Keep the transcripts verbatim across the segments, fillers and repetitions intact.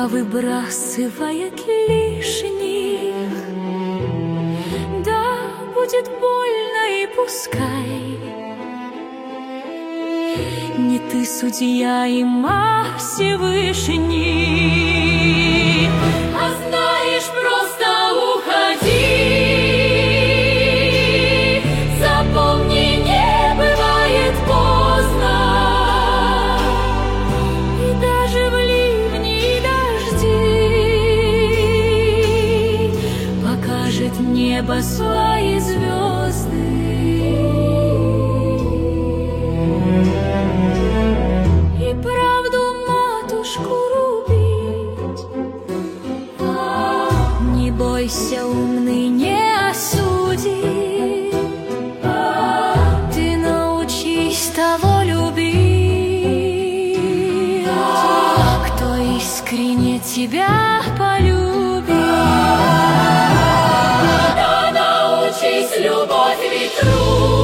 выбрасывает лишних. Да, будет больно и пускай. Не ты судья и маг Всевышний, а знаешь, просто уходи. Запомни, не бывает поздно. И даже в ливни и дожди покажет небо свои звезды. И правду матушку рубить. Не бойся, умный не осудит. Ты научись того любить, кто искренне тебя полюбит. Да научись любовь ветру.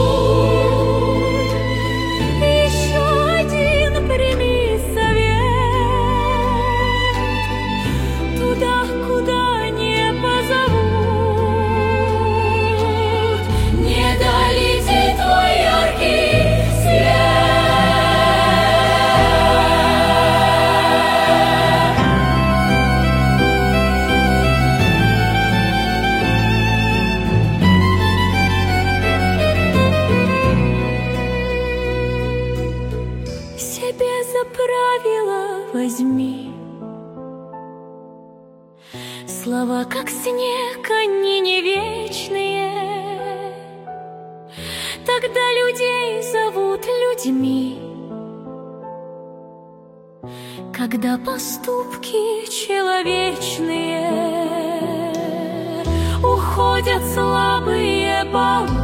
Себе за правило возьми. Слова, как снег, они не вечные. Тогда людей зовут людьми. Когда поступки человечные, уходят слабые бабы.